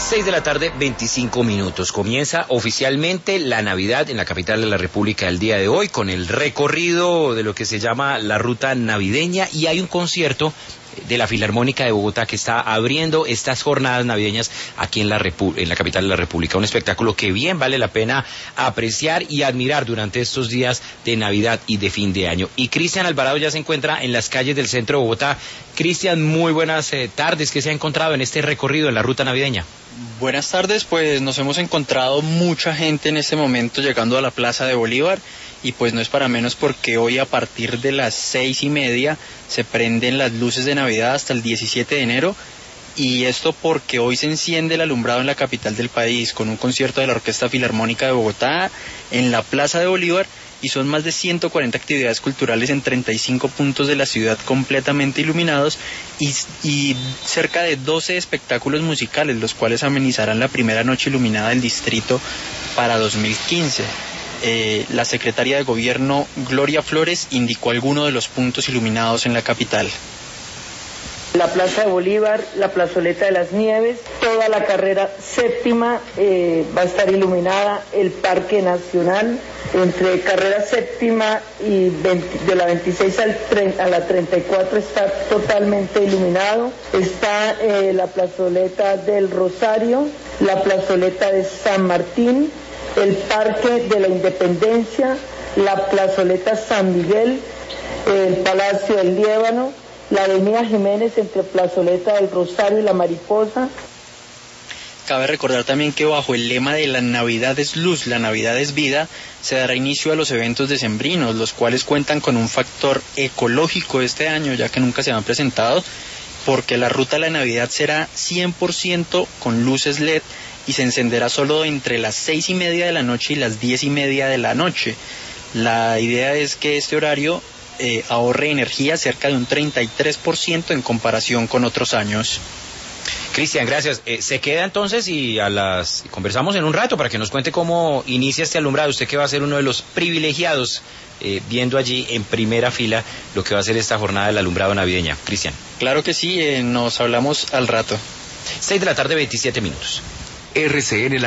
6 de la tarde, 25 minutos. Comienza oficialmente la Navidad en la capital de la República el día de hoy, con el recorrido de lo que se llama la ruta navideña, y hay un concierto de la Filarmónica de Bogotá que está abriendo estas jornadas navideñas aquí en la capital de la República. Un espectáculo que bien vale la pena apreciar y admirar durante estos días de Navidad y de fin de año. Y Cristian Alvarado ya se encuentra en las calles del centro de Bogotá. Cristian, muy buenas tardes. ¿Qué se ha encontrado en este recorrido en la ruta navideña? Buenas tardes, pues nos hemos encontrado mucha gente en este momento llegando a la Plaza de Bolívar, y pues no es para menos porque hoy a partir de las 6:30 se prenden las luces de Navidad hasta el 17 de enero, y esto porque hoy se enciende el alumbrado en la capital del país con un concierto de la Orquesta Filarmónica de Bogotá en la Plaza de Bolívar, y son más de 140 actividades culturales en 35 puntos de la ciudad completamente iluminados, y cerca de 12 espectáculos musicales, los cuales amenizarán la primera noche iluminada del distrito para 2015. La secretaria de Gobierno, Gloria Flores, indicó algunos de los puntos iluminados en la capital. La Plaza de Bolívar, la Plazoleta de las Nieves, toda la carrera séptima va a estar iluminada, el Parque Nacional, entre carrera séptima y de la 26 a la 34 está totalmente iluminado. Está la Plazoleta del Rosario, la Plazoleta de San Martín, el Parque de la Independencia, la Plazoleta San Miguel, el Palacio del Líbano, la Avenida Jiménez entre Plazoleta del Rosario y la Mariposa. Cabe recordar también que bajo el lema de la Navidad es luz, la Navidad es vida, se dará inicio a los eventos decembrinos, los cuales cuentan con un factor ecológico este año, ya que nunca se han presentado, porque la ruta de la Navidad será 100% con luces LED y se encenderá solo entre las 6:30 de la noche y las 10:30 de la noche. La idea es que este horario ahorre energía cerca de un 33% en comparación con otros años. Cristian, gracias. Se queda entonces y conversamos en un rato para que nos cuente cómo inicia este alumbrado. Usted que va a ser uno de los privilegiados viendo allí en primera fila lo que va a ser esta jornada del alumbrado navideña. Cristian. Claro que sí, nos hablamos al rato. 6 de la tarde, 27 minutos. RCN